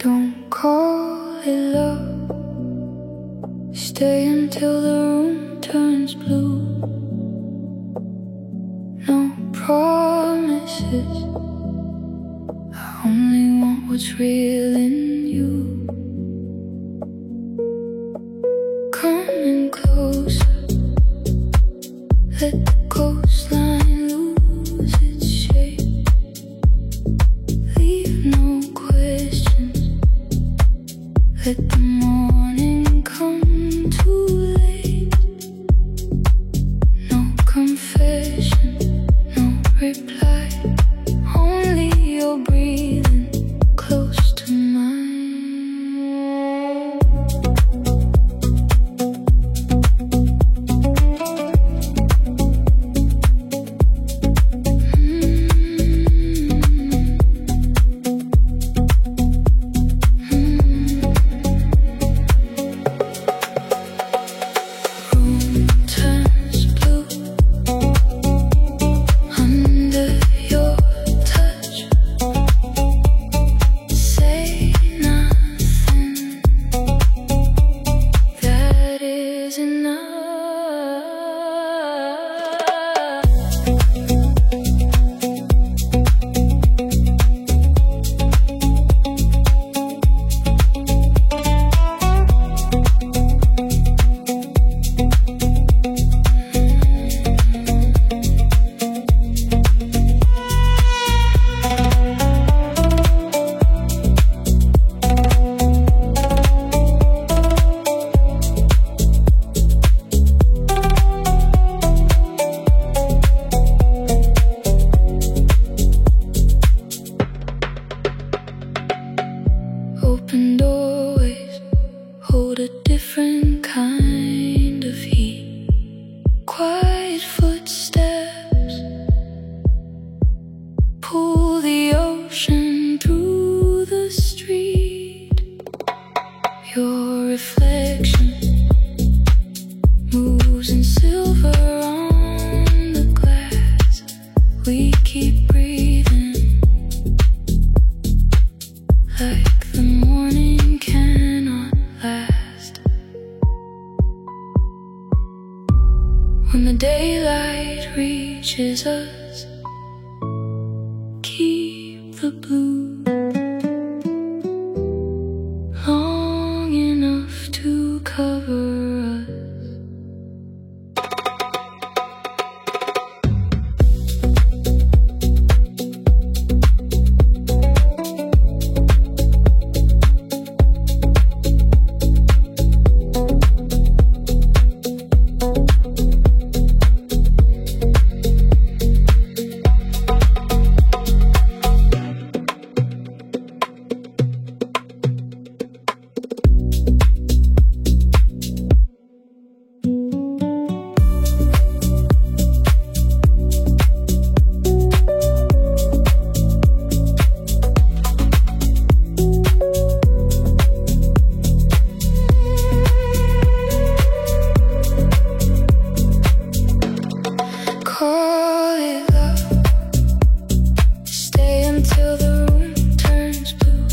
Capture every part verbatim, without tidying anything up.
Don't call it love. Stay until the room turns blue. No promises. I only want what's real in you. Coming closer. Let the coastline lose its shape. Leave no questions. Let the morning come too late. No confession, no reply. Only your breathing close to mine. Open doorways hold a different kind of heat. Quiet footsteps pull the ocean through the street. Your reflection moves in silver on the glass. We keep breathing like the morning cannot last. When the daylight reaches us, keep the blue long enough to cover us. Call it love. Stay until the room turns blue.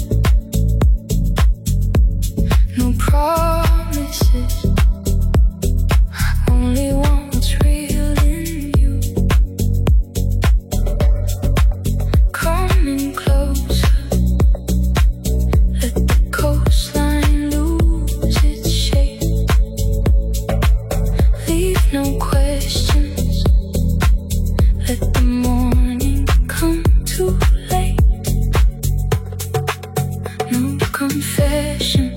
No promises. I only want what's real in you. Coming closer. Let the coastline lose its shape. Leave no questions. Let the morning come too late. No confession.